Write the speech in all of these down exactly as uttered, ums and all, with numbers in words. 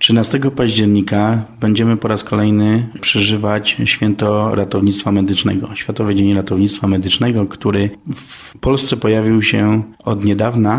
trzynastego października będziemy po raz kolejny przeżywać Święto Ratownictwa Medycznego, Światowy Dzień Ratownictwa Medycznego, który w Polsce pojawił się od niedawna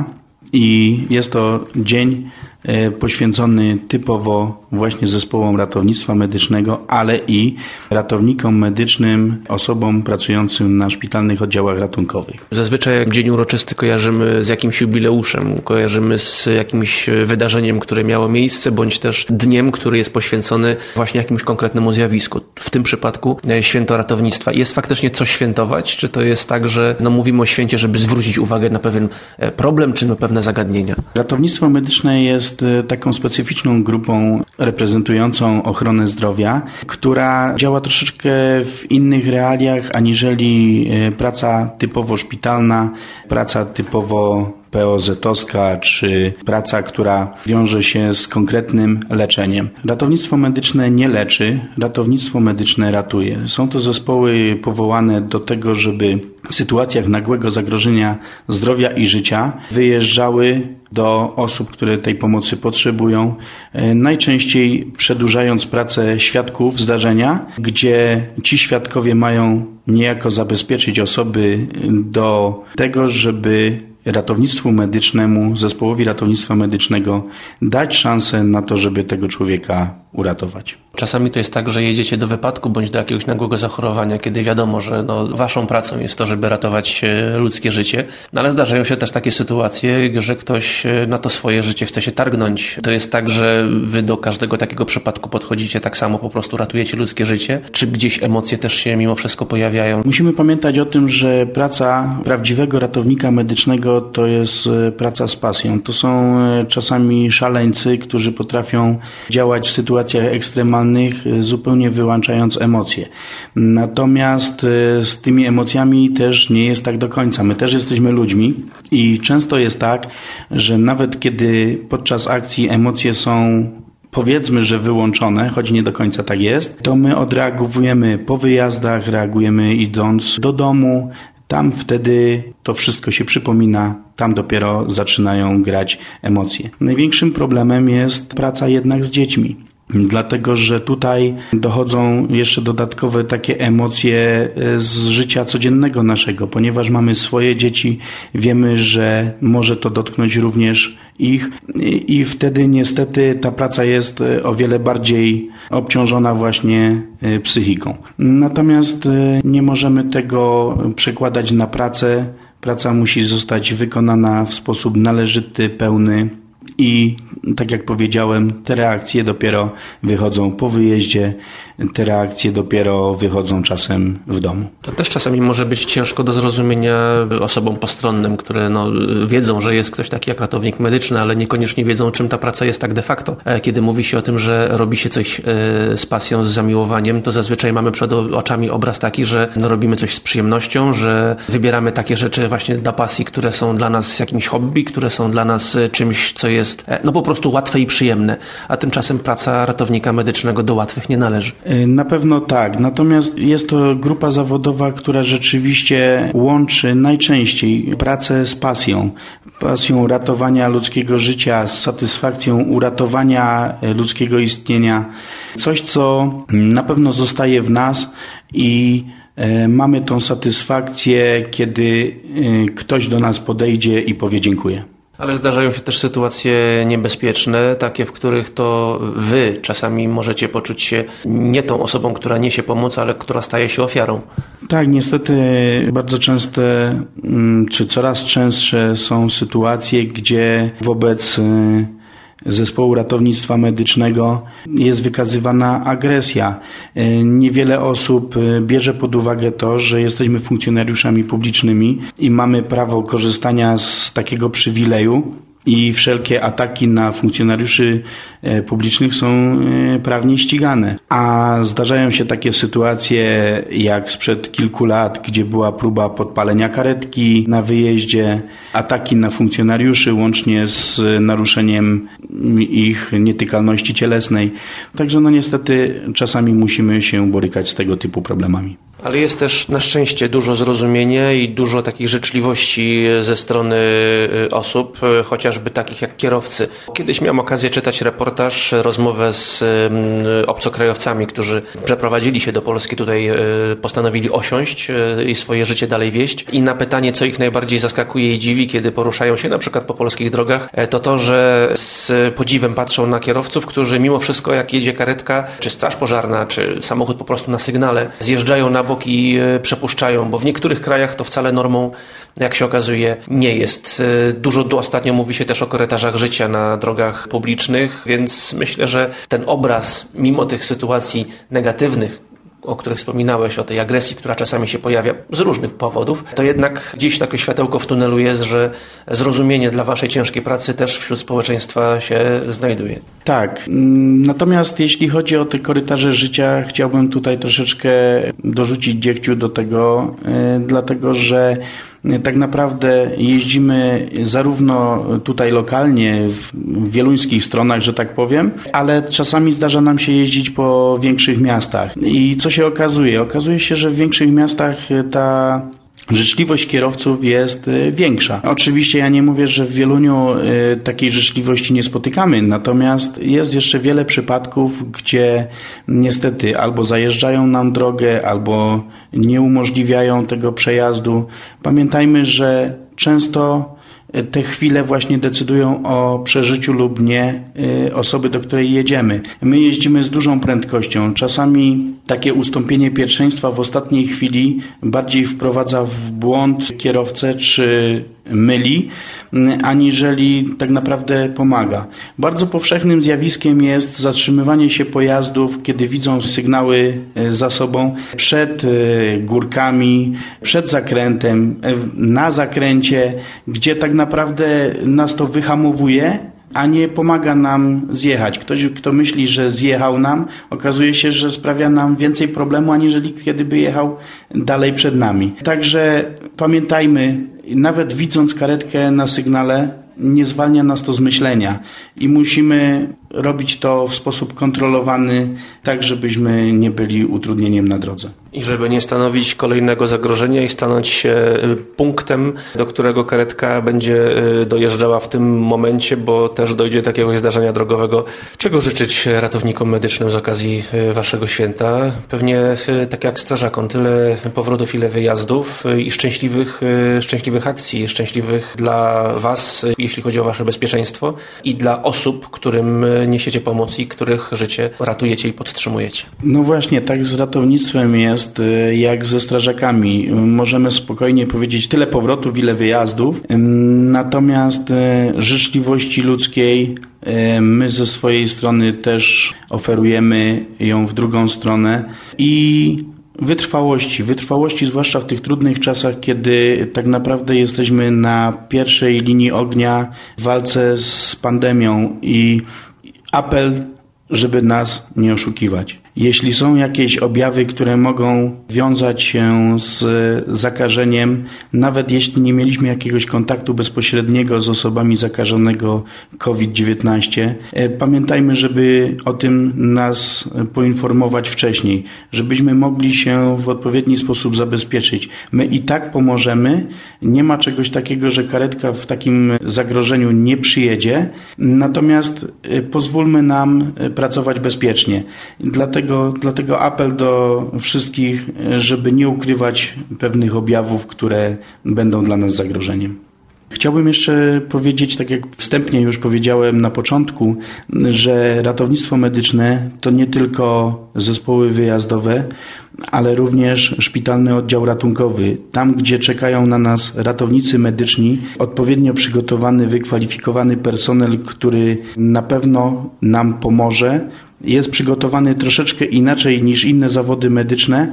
i jest to dzień poświęcony typowo właśnie zespołom ratownictwa medycznego, ale i ratownikom medycznym, osobom pracującym na szpitalnych oddziałach ratunkowych. Zazwyczaj dzień uroczysty kojarzymy z jakimś jubileuszem, kojarzymy z jakimś wydarzeniem, które miało miejsce, bądź też dniem, który jest poświęcony właśnie jakimś konkretnemu zjawisku. W tym przypadku Święto Ratownictwa. Jest faktycznie co świętować? Czy to jest tak, że no, mówimy o święcie, żeby zwrócić uwagę na pewien problem, czy na pewne zagadnienia? Ratownictwo medyczne jest taką specyficzną grupą reprezentującą ochronę zdrowia, która działa troszeczkę w innych realiach aniżeli praca typowo szpitalna, praca typowo P O Z-owska, czy praca, która wiąże się z konkretnym leczeniem. Ratownictwo medyczne nie leczy, ratownictwo medyczne ratuje. Są to zespoły powołane do tego, żeby w sytuacjach nagłego zagrożenia zdrowia i życia wyjeżdżały do osób, które tej pomocy potrzebują, najczęściej przedłużając pracę świadków zdarzenia, gdzie ci świadkowie mają niejako zabezpieczyć osoby do tego, żeby ratownictwu medycznemu, zespołowi ratownictwa medycznego dać szansę na to, żeby tego człowieka uratować. Czasami to jest tak, że jedziecie do wypadku bądź do jakiegoś nagłego zachorowania, kiedy wiadomo, że no, waszą pracą jest to, żeby ratować ludzkie życie, no, ale zdarzają się też takie sytuacje, że ktoś na to swoje życie chce się targnąć. To jest tak, że wy do każdego takiego przypadku podchodzicie tak samo, po prostu ratujecie ludzkie życie, czy gdzieś emocje też się mimo wszystko pojawiają? Musimy pamiętać o tym, że praca prawdziwego ratownika medycznego to jest praca z pasją. To są czasami szaleńcy, którzy potrafią działać w sytuacjach ekstremalnych, zupełnie wyłączając emocje. Natomiast z tymi emocjami też nie jest tak do końca. My też jesteśmy ludźmi i często jest tak, że nawet kiedy podczas akcji emocje są, powiedzmy, że wyłączone, choć nie do końca tak jest, to my odreagowujemy po wyjazdach, reagujemy idąc do domu. Tam wtedy to wszystko się przypomina, tam dopiero zaczynają grać emocje. Największym problemem jest praca jednak z dziećmi. Dlatego, że tutaj dochodzą jeszcze dodatkowe takie emocje z życia codziennego naszego, ponieważ mamy swoje dzieci, wiemy, że może to dotknąć również ich i wtedy niestety ta praca jest o wiele bardziej obciążona właśnie psychiką. Natomiast nie możemy tego przekładać na pracę. Praca musi zostać wykonana w sposób należyty, pełny. I tak jak powiedziałem, te reakcje dopiero wychodzą po wyjeździe, te reakcje dopiero wychodzą czasem w domu. To też czasami może być ciężko do zrozumienia osobom postronnym, które no, wiedzą, że jest ktoś taki jak ratownik medyczny, ale niekoniecznie wiedzą, czym ta praca jest tak de facto. Kiedy mówi się o tym, że robi się coś z pasją, z zamiłowaniem, to zazwyczaj mamy przed oczami obraz taki, że no, robimy coś z przyjemnością, że wybieramy takie rzeczy właśnie dla pasji, które są dla nas jakimś hobby, które są dla nas czymś, co jest no po prostu łatwe i przyjemne, a tymczasem praca ratownika medycznego do łatwych nie należy. Na pewno tak, natomiast jest to grupa zawodowa, która rzeczywiście łączy najczęściej pracę z pasją. Pasją ratowania ludzkiego życia, z satysfakcją uratowania ludzkiego istnienia. Coś, co na pewno zostaje w nas i mamy tą satysfakcję, kiedy ktoś do nas podejdzie i powie dziękuję. Ale zdarzają się też sytuacje niebezpieczne, takie, w których to wy czasami możecie poczuć się nie tą osobą, która niesie pomoc, ale która staje się ofiarą. Tak, niestety bardzo częste, czy coraz częstsze są sytuacje, gdzie wobec zespołu ratownictwa medycznego jest wykazywana agresja. Niewiele osób bierze pod uwagę to, że jesteśmy funkcjonariuszami publicznymi i mamy prawo korzystania z takiego przywileju i wszelkie ataki na funkcjonariuszy publicznych są prawnie ścigane. A zdarzają się takie sytuacje jak sprzed kilku lat, gdzie była próba podpalenia karetki na wyjeździe, ataki na funkcjonariuszy łącznie z naruszeniem ich nietykalności cielesnej. Także no niestety czasami musimy się borykać z tego typu problemami. Ale jest też na szczęście dużo zrozumienia i dużo takich życzliwości ze strony osób, chociażby takich jak kierowcy. Kiedyś miałem okazję czytać reportaż, rozmowę z obcokrajowcami, którzy przeprowadzili się do Polski, tutaj postanowili osiąść i swoje życie dalej wieść. I na pytanie, co ich najbardziej zaskakuje i dziwi, kiedy poruszają się na przykład po polskich drogach, to to, że z podziwem patrzą na kierowców, którzy mimo wszystko, jak jedzie karetka, czy straż pożarna, czy samochód po prostu na sygnale, zjeżdżają na bok i przepuszczają, bo w niektórych krajach to wcale normą, jak się okazuje, nie jest. Dużo ostatnio mówi się też o korytarzach życia na drogach publicznych, więc myślę, że ten obraz, mimo tych sytuacji negatywnych, o których wspominałeś, o tej agresji, która czasami się pojawia z różnych powodów, to jednak gdzieś takie światełko w tunelu jest, że zrozumienie dla waszej ciężkiej pracy też wśród społeczeństwa się znajduje. Tak. Natomiast jeśli chodzi o te korytarze życia, chciałbym tutaj troszeczkę dorzucić dziegciu do tego, dlatego że tak naprawdę jeździmy zarówno tutaj lokalnie, w wieluńskich stronach, że tak powiem, ale czasami zdarza nam się jeździć po większych miastach. I co się okazuje? Okazuje się, że w większych miastach ta życzliwość kierowców jest większa. Oczywiście ja nie mówię, że w Wieluniu takiej życzliwości nie spotykamy, natomiast jest jeszcze wiele przypadków, gdzie niestety albo zajeżdżają nam drogę, albo nie umożliwiają tego przejazdu. Pamiętajmy, że często te chwile właśnie decydują o przeżyciu lub nie osoby, do której jedziemy. My jeździmy z dużą prędkością. Czasami takie ustąpienie pierwszeństwa w ostatniej chwili bardziej wprowadza w błąd kierowcę czy myli, aniżeli tak naprawdę pomaga. Bardzo powszechnym zjawiskiem jest zatrzymywanie się pojazdów, kiedy widzą sygnały za sobą przed górkami, przed zakrętem, na zakręcie, gdzie tak naprawdę nas to wyhamowuje, a nie pomaga nam zjechać. Ktoś, kto myśli, że zjechał nam, okazuje się, że sprawia nam więcej problemu, aniżeli kiedyby jechał dalej przed nami. Także pamiętajmy, nawet widząc karetkę na sygnale, nie zwalnia nas to z myślenia i musimy robić to w sposób kontrolowany, tak żebyśmy nie byli utrudnieniem na drodze. I żeby nie stanowić kolejnego zagrożenia i stanąć się punktem, do którego karetka będzie dojeżdżała w tym momencie, bo też dojdzie do takiego zdarzenia drogowego. Czego życzyć ratownikom medycznym z okazji waszego święta? Pewnie tak jak strażakom, tyle powrotów, ile wyjazdów i szczęśliwych, szczęśliwych akcji, szczęśliwych dla was, jeśli chodzi o wasze bezpieczeństwo i dla osób, którym niesiecie pomoc i których życie ratujecie i podtrzymujecie. No właśnie, tak z ratownictwem jest jak ze strażakami. Możemy spokojnie powiedzieć tyle powrotów, ile wyjazdów, natomiast życzliwości ludzkiej my ze swojej strony też oferujemy ją w drugą stronę i wytrwałości. Wytrwałości zwłaszcza w tych trudnych czasach, kiedy tak naprawdę jesteśmy na pierwszej linii ognia w walce z pandemią i apel, żeby nas nie oszukiwać. Jeśli są jakieś objawy, które mogą wiązać się z zakażeniem, nawet jeśli nie mieliśmy jakiegoś kontaktu bezpośredniego z osobami zakażonego COVID dziewiętnaście, pamiętajmy, żeby o tym nas poinformować wcześniej, żebyśmy mogli się w odpowiedni sposób zabezpieczyć. My i tak pomożemy. Nie ma czegoś takiego, że karetka w takim zagrożeniu nie przyjedzie, natomiast pozwólmy nam pracować bezpiecznie. Dlatego Dlatego apel do wszystkich, żeby nie ukrywać pewnych objawów, które będą dla nas zagrożeniem. Chciałbym jeszcze powiedzieć, tak jak wstępnie już powiedziałem na początku, że ratownictwo medyczne to nie tylko zespoły wyjazdowe, ale również szpitalny oddział ratunkowy. Tam, gdzie czekają na nas ratownicy medyczni, odpowiednio przygotowany, wykwalifikowany personel, który na pewno nam pomoże, jest przygotowany troszeczkę inaczej niż inne zawody medyczne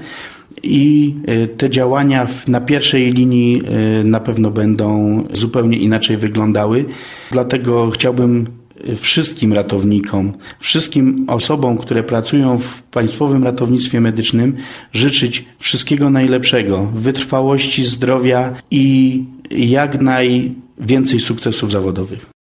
i te działania na pierwszej linii na pewno będą zupełnie inaczej wyglądały. Dlatego chciałbym wszystkim ratownikom, wszystkim osobom, które pracują w Państwowym Ratownictwie Medycznym życzyć wszystkiego najlepszego, wytrwałości, zdrowia i jak najwięcej sukcesów zawodowych.